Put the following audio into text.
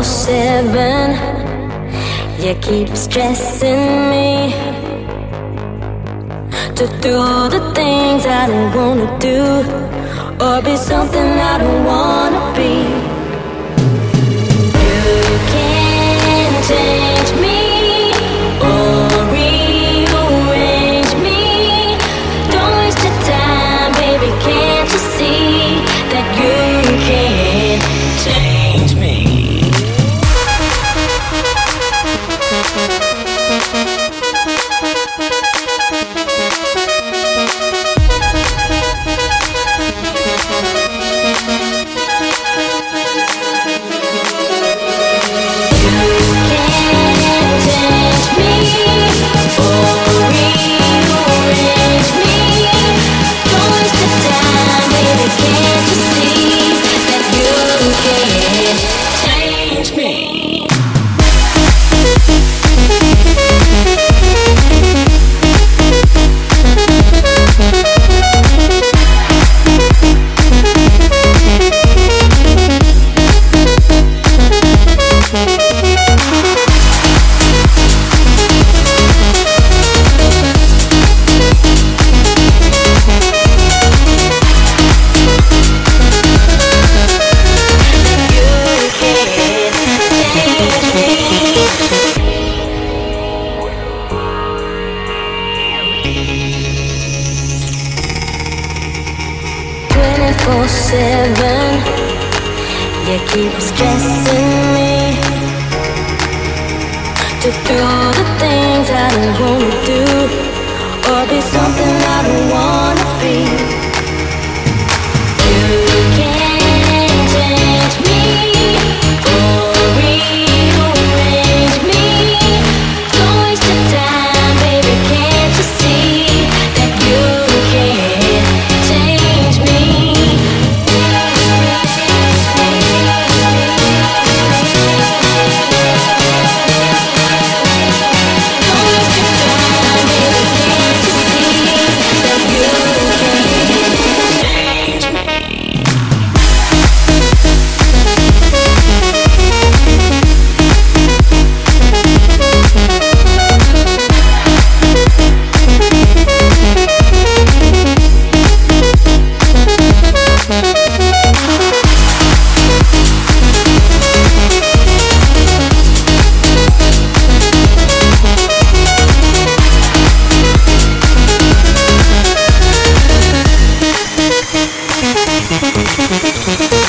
24/7. You keep stressing me to do the things I don't wanna do, or be something I don't wanna be. You can't change me or rearrange me. Don't waste your time, baby, can't you see that you can't change me? 24/7. You keep stressing me to do the things I don't wanna do, or be something I don't wanna be. You can't change me or rearrange me. Don't waste your time, baby, can't you see that you can't change me? We'll be right back.